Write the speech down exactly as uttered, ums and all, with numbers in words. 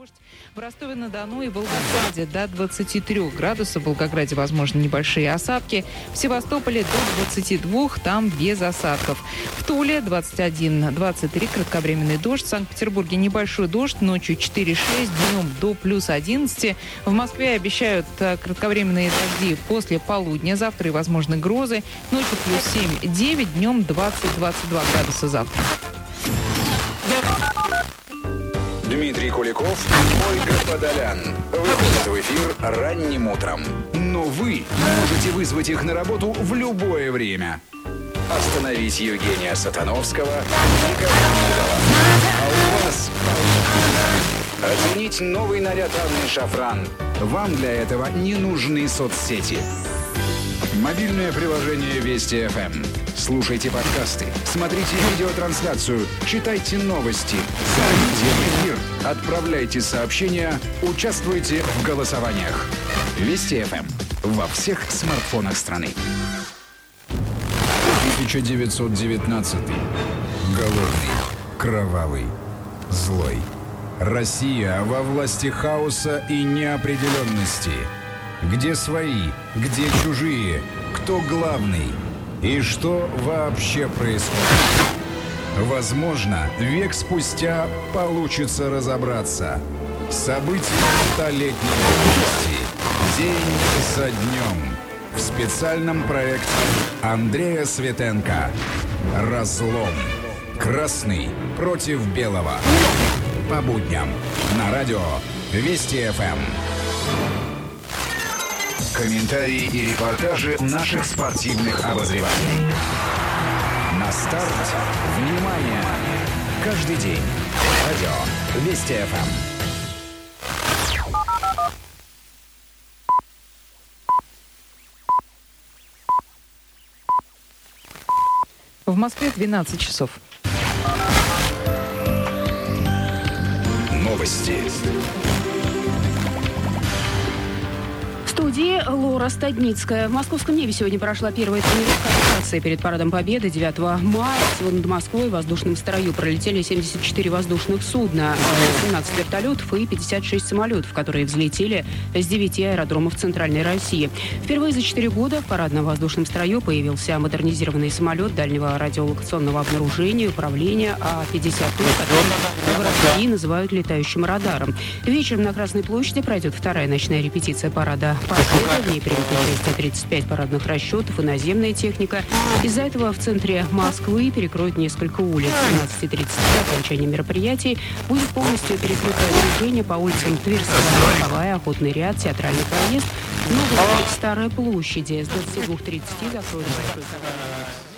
дождь. В Ростове-на-Дону и Волгограде до двадцати трёх градусов. В Волгограде возможны небольшие осадки. В Севастополе до двадцати двух, там без осадков. В Туле двадцать один - двадцать три, кратковременный дождь. В Санкт-Петербурге небольшой дождь, ночью четыре - шесть, днем до плюс одиннадцати. В Москве обещают кратковременные дожди после полудня. Завтра и возможны грозы. Ночью плюс семь - девять, днем двадцать - двадцать два градуса завтра. Дмитрий Куликов, Ольга Подолян. Выходят в эфир ранним утром. Но вы можете вызвать их на работу в любое время. Остановить Евгения Сатановского никак не удалось. А у вас оценить новый наряд Анны Шафран. Вам для этого не нужны соцсети. Мобильное приложение Вести эф эм. Слушайте подкасты, смотрите видеотрансляцию, читайте новости, заходите в эфир, отправляйте сообщения, участвуйте в голосованиях. Вести эф эм во всех смартфонах страны. тысяча девятьсот девятнадцатый. Голодный, кровавый, злой. Россия во власти хаоса и неопределенности. Где свои, где чужие, кто главный и что вообще происходит? Возможно, век спустя получится разобраться. События столетней давности. День за днем. В специальном проекте Андрея Светенко. Разлом. Красный против белого. По будням. На радио Вести эф эм. Комментарии и репортажи наших спортивных обозревателей. На старт. Внимание! Каждый день. Радио Вести эф эм. В Москве двенадцать часов. Новости. В студии Лора Стадницкая. В московском небе сегодня прошла первая тренировка авиации перед парадом Победы девятого мая. Сегодня над Москвой в воздушном строю пролетели семьдесят четыре воздушных судна, семнадцать вертолетов и пятьдесят шесть самолетов, которые взлетели с девяти аэродромов Центральной России. Впервые за четыре года в парадном воздушном строю появился модернизированный самолет дальнего радиолокационного обнаружения и управления А пятьдесят, который в России называют летающим радаром. Вечером на Красной площади пройдет вторая ночная репетиция парада Победы. В ней примут участие тридцать пять парадных расчетов и наземная техника. Из-за этого в центре Москвы перекроют несколько улиц. В семнадцати тридцати окончание мероприятий будет полностью перекрыто движение по улицам Тверская, Верховая, Охотный ряд, Театральный проезд, Новая, Старая площади. С двадцати двух тридцати закроют большой